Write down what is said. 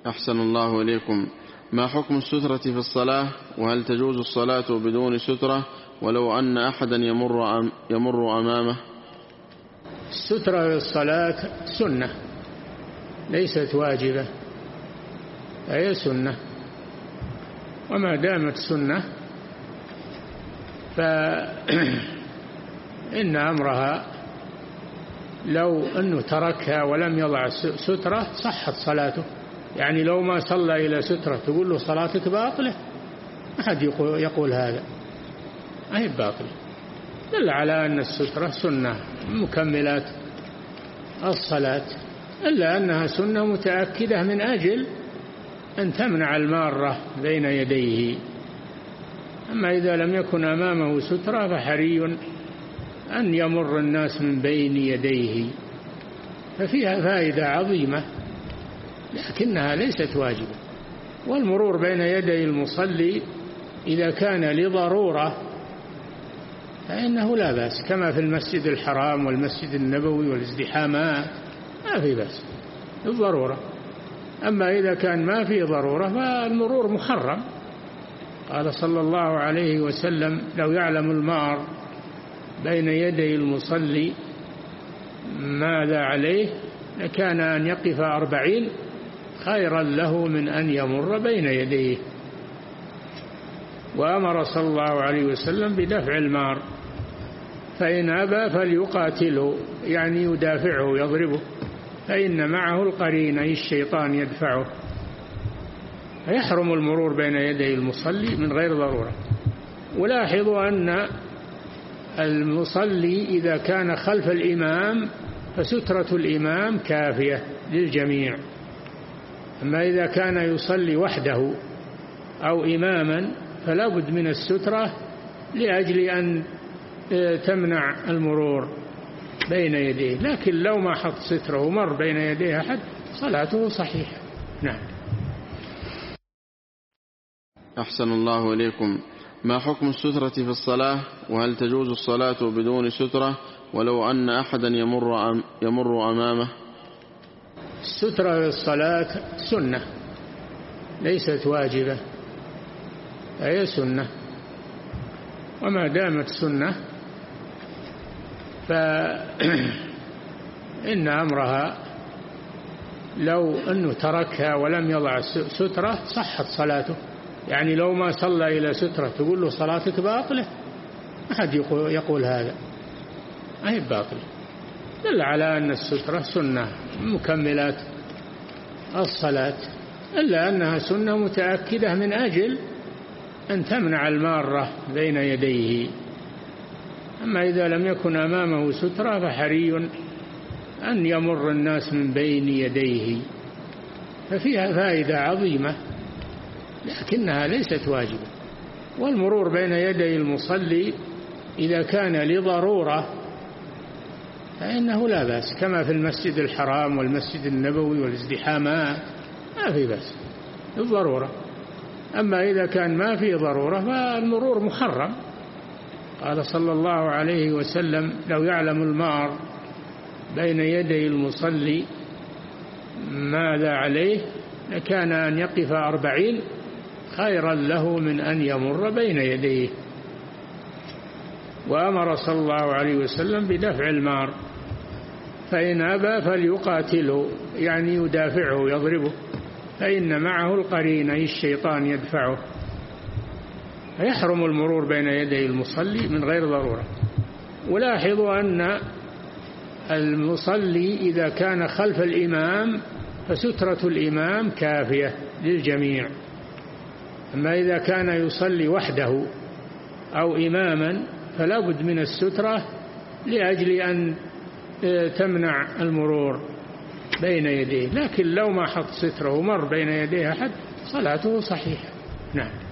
أحسن الله إليكم. ما حكم السترة في الصلاة؟ وهل تجوز الصلاة بدون سترة ولو أن أحدا يمر أمامه؟ السترة في الصلاة سنة ليست واجبة، هي سنة، وما دامت سنة فإن أمرها لو أنه تركها ولم يضع سترة صحت صلاته. يعني لو ما صلى إلى سترة تقول له صلاتك باطلة؟ أحد يقول هذا، ما هي باطلة، دل على أن السترة سنة مكملات الصلاة، إلا أنها سنة متأكدة من أجل أن تمنع المارة بين يديه. أما إذا لم يكن أمامه سترة فحري أن يمر الناس من بين يديه، ففيها فائدة عظيمة لكنها ليست واجبة. والمرور بين يدي المصلي إذا كان لضرورة فإنه لا بأس، كما في المسجد الحرام والمسجد النبوي والازدحامات ما في بأس للضرورة. أما إذا كان ما في ضرورة فالمرور محرم. قال صلى الله عليه وسلم: لو يعلم المار بين يدي المصلي ماذا عليه لكان أن يقف 40 خيرا له من أن يمر بين يديه. وأمر صلى الله عليه وسلم بدفع المار، فإن أبى فليقاتله، يعني يدافعه يضربه، فإن معه القرين أي الشيطان يدفعه. فيحرم المرور بين يدي المصلي من غير ضرورة. ولاحظوا أن المصلي إذا كان خلف الإمام فسترة الإمام كافية للجميع. أما إذا كان يصلي وحده أو إماما فلا بد من السترة لأجل أن تمنع المرور بين يديه. لكن لو ما حط سترة ومر بين يديه أحد صلاته صحيحة. نعم. أحسن الله إليكم. ما حكم السترة في الصلاة؟ وهل تجوز الصلاة بدون سترة ولو أن أحدا يمر أمامه؟ السترة في الصلاة سنة ليست واجبة، هي سنة، وما دامت سنة فإن أمرها لو أنه تركها ولم يضع سترة صحت صلاته. يعني لو ما صلى إلى سترة تقول له صلاتك باطلة؟ أحد يقول هذا، ما هي باطلة، دل على أن السترة سنة مكملات الصلاة، إلا أنها سنة متأكدة من أجل أن تمنع المارة بين يديه. أما إذا لم يكن أمامه سترة فحري أن يمر الناس من بين يديه، ففيها فائدة عظيمة لكنها ليست واجبة. والمرور بين يدي المصلي إذا كان لضرورة فإنه لا بأس، كما في المسجد الحرام والمسجد النبوي والازدحامات ما في بأس للضرورة. أما إذا كان ما في ضرورة فالمرور محرم. قال صلى الله عليه وسلم: لو يعلم المار بين يدي المصلي ماذا عليه لكان أن يقف 40 خيرا له من أن يمر بين يديه. وأمر صلى الله عليه وسلم بدفع المار، فإن أبى فليقاتله، يعني يدافعه يضربه، فإن معه القرين أي الشيطان يدفعه. فيحرم المرور بين يدي المصلي من غير ضرورة. ولاحظوا أن المصلي إذا كان خلف الإمام فسترة الإمام كافية للجميع. أما إذا كان يصلي وحده أو إماما فلا بد من السترة لأجل أن تمنع المرور بين يديه. لكن لو ما حط سترة ومر بين يديه أحد صلاته صحيحة. نعم.